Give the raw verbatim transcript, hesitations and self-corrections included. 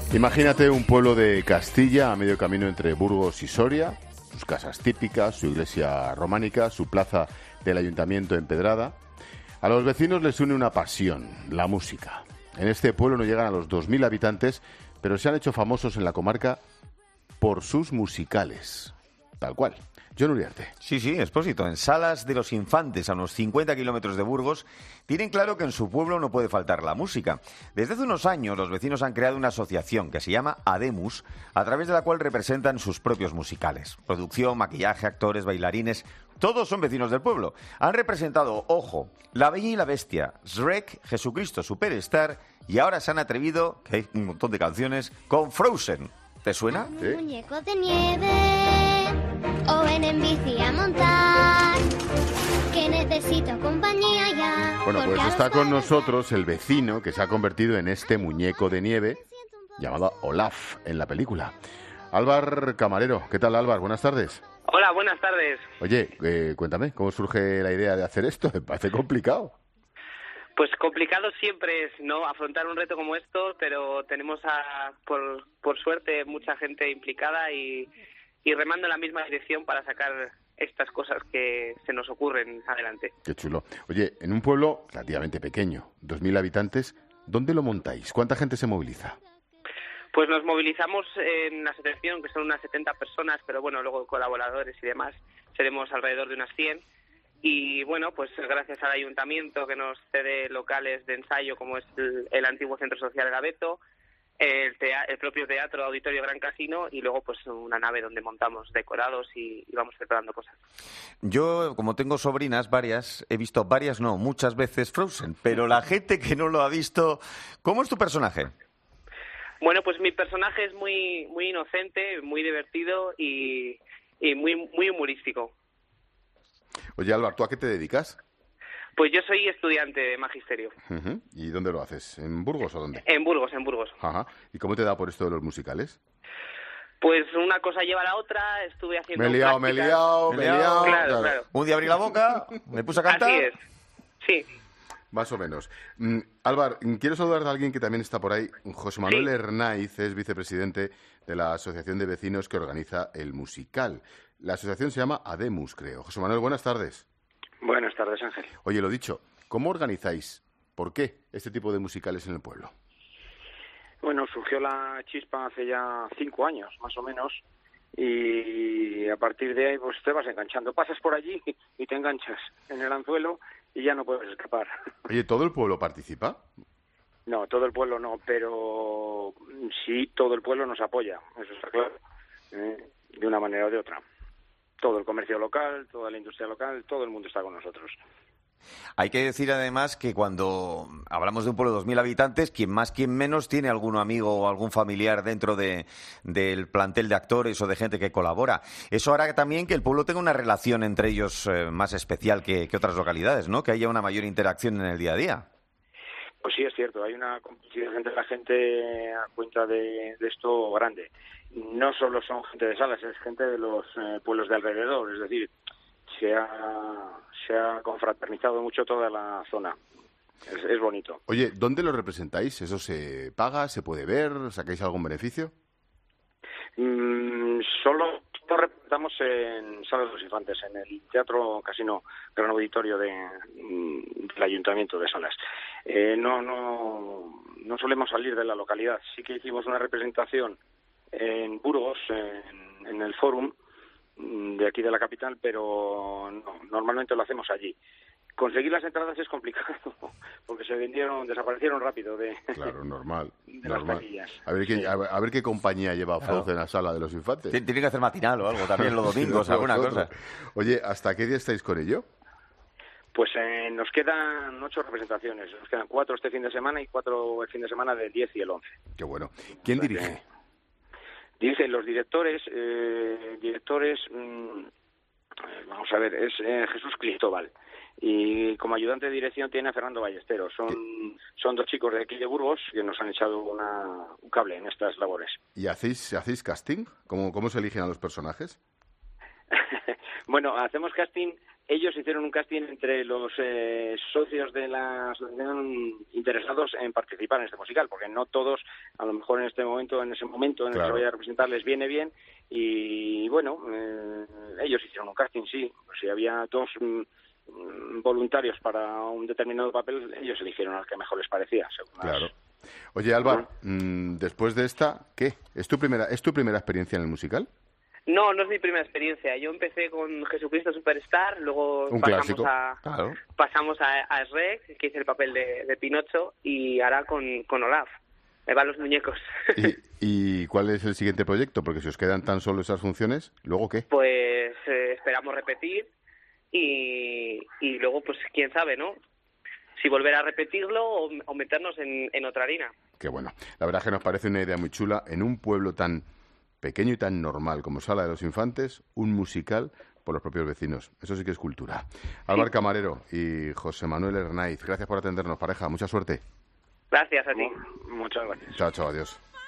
Imagínate un pueblo de Castilla a medio camino entre Burgos y Soria, sus casas típicas, su iglesia románica, su plaza del ayuntamiento empedrada. A los vecinos les une una pasión, la música. En este pueblo no llegan a los dos mil habitantes, pero se han hecho famosos en la comarca por sus musicales. Tal cual. Jon Uriarte. Sí, sí, Expósito. En Salas de los Infantes, a unos cincuenta kilómetros de Burgos, tienen claro que en su pueblo no puede faltar la música. Desde hace unos años, los vecinos han creado una asociación que se llama Ademus, a través de la cual representan sus propios musicales. Producción, maquillaje, actores, bailarines, todos son vecinos del pueblo. Han representado, ojo, La Bella y la Bestia, Shrek, Jesucristo Superstar, y ahora se han atrevido, que hay un montón de canciones, con Frozen. ¿Te suena? ¿Sí? Muñecos de nieve, o ven en bici a montar, que necesito compañía ya. Bueno, pues está con nosotros el vecino que se ha convertido en este muñeco de nieve llamado Olaf en la película. Álvar Camarero. ¿Qué tal, Álvar? Buenas tardes. Hola, buenas tardes. Oye, eh, cuéntame, ¿cómo surge la idea de hacer esto? Me parece complicado. Pues complicado siempre es, ¿no?, afrontar un reto como esto, pero tenemos, a, por, por suerte, mucha gente implicada y, y remando en la misma dirección para sacar estas cosas que se nos ocurren adelante. Qué chulo. Oye, en un pueblo relativamente pequeño, dos mil habitantes, ¿dónde lo montáis? ¿Cuánta gente se moviliza? Pues nos movilizamos en la asociación, que son unas setenta personas, pero bueno, luego colaboradores y demás, seremos alrededor de unas cien. Y bueno, pues gracias al ayuntamiento que nos cede locales de ensayo como es el, el antiguo Centro Social Gabeto, el, tea, el propio Teatro Auditorio Gran Casino y luego pues una nave donde montamos decorados y, y vamos preparando cosas. Yo, como tengo sobrinas varias, he visto varias, no, muchas veces Frozen, pero la gente que no lo ha visto, ¿cómo es tu personaje? Bueno, pues mi personaje es muy muy inocente, muy divertido y, y muy muy humorístico. Oye, Álvaro, ¿tú a qué te dedicas? Pues yo soy estudiante de magisterio. Uh-huh. ¿Y dónde lo haces? ¿En Burgos o dónde? En Burgos, en Burgos. Ajá. ¿Y cómo te da por esto de los musicales? Pues una cosa lleva a la otra, estuve haciendo Me he liado, prácticas. me he liado, me he liado. Claro, claro. claro. Un día abrí la boca, me puse a cantar. Así es, sí. Más o menos. Mm, Álvaro, quiero saludar a alguien que también está por ahí. José Manuel Sí. Hernáiz es vicepresidente de la Asociación de Vecinos que organiza el musical. La asociación se llama Ademus, creo. José Manuel, buenas tardes. Buenas tardes, Ángel. Oye, lo dicho, ¿cómo organizáis, por qué, este tipo de musicales en el pueblo? Bueno, surgió la chispa hace ya cinco años, más o menos, y a partir de ahí pues te vas enganchando. Pasas por allí y te enganchas en el anzuelo y ya no puedes escapar. Oye, ¿todo el pueblo participa? No, todo el pueblo no, pero sí todo el pueblo nos apoya, eso está claro, ¿eh? De una manera o de otra. Todo el comercio local, toda la industria local, todo el mundo está con nosotros. Hay que decir además que cuando hablamos de un pueblo de dos mil habitantes, quien más, quien menos tiene algún amigo o algún familiar dentro de, del plantel de actores o de gente que colabora. Eso hará también que el pueblo tenga una relación entre ellos eh, más especial que, que otras localidades, ¿no? Que haya una mayor interacción en el día a día. Pues sí, es cierto, hay una complicidad entre la gente a cuenta de, de esto grande. No solo son gente de Salas, es gente de los eh, pueblos de alrededor, es decir, se ha, se ha confraternizado mucho toda la zona. Es, es bonito. Oye, ¿dónde lo representáis? ¿Eso se paga? ¿Se puede ver? ¿Sacáis algún beneficio? Mm, solo lo representamos en Salas de los Infantes, en el Teatro Casino Gran Auditorio de, mm, del Ayuntamiento de Salas. Eh, no, no, no solemos salir de la localidad. Sí que hicimos una representación en Burgos, en, en el Fórum de aquí de la capital, pero no, normalmente lo hacemos allí. Conseguir las entradas es complicado, porque se vendieron, desaparecieron rápido de, claro, normal, de normal. las taquillas. A ver, qué, Sí. a, ver, a ver qué compañía lleva Claro. Frozen en la sala de los infantes. Tiene que hacer matinal o algo también los domingos, Sí, alguna vosotros. cosa. Oye, ¿hasta qué día estáis con ello? Pues eh, nos quedan ocho representaciones, nos quedan cuatro este fin de semana y cuatro el fin de semana del diez y el once. Qué bueno. ¿Quién O sea dirige? que, dicen los directores, eh, directores, mmm, vamos a ver, es eh, Jesús Cristóbal. Y como ayudante de dirección tiene a Fernando Ballesteros. Son, son dos chicos de aquí de Burgos que nos han echado una, un cable en estas labores. ¿Y hacéis, hacéis casting? ¿Cómo, ¿Cómo se eligen a los personajes? Bueno, hacemos casting ellos hicieron un casting entre los eh, socios de la asociación interesados en participar en este musical, porque no todos, a lo mejor en este momento, en ese momento en el Claro. que voy a representar, les viene bien. Y bueno, eh, ellos hicieron un casting, sí. Si había dos mm, voluntarios para un determinado papel, ellos eligieron al que mejor les parecía, según las- Claro. Oye, Álvaro, mmm, después de esta, ¿qué? ¿Es tu primera, ¿es tu primera experiencia en el musical? No, no es mi primera experiencia. Yo empecé con Jesucristo Superstar, luego Un pasamos clásico, a claro. pasamos a, a Shrek, que hice el papel de, de Pinocho, y ahora con, con Olaf. Me van los muñecos. ¿Y, ¿Y cuál es el siguiente proyecto? Porque si os quedan tan solo esas funciones, ¿luego qué? Pues eh, esperamos repetir y, y luego, pues quién sabe, ¿no? Si volver a repetirlo o, o meternos en, en otra harina. Qué bueno. La verdad es que nos parece una idea muy chula. En un pueblo tan pequeño y tan normal como Sala de los Infantes, un musical por los propios vecinos. Eso sí que es cultura. Álvaro Camarero y José Manuel Hernáiz, gracias por atendernos, pareja. Mucha suerte. Gracias a ti. Muchas gracias. Chao, chao, adiós.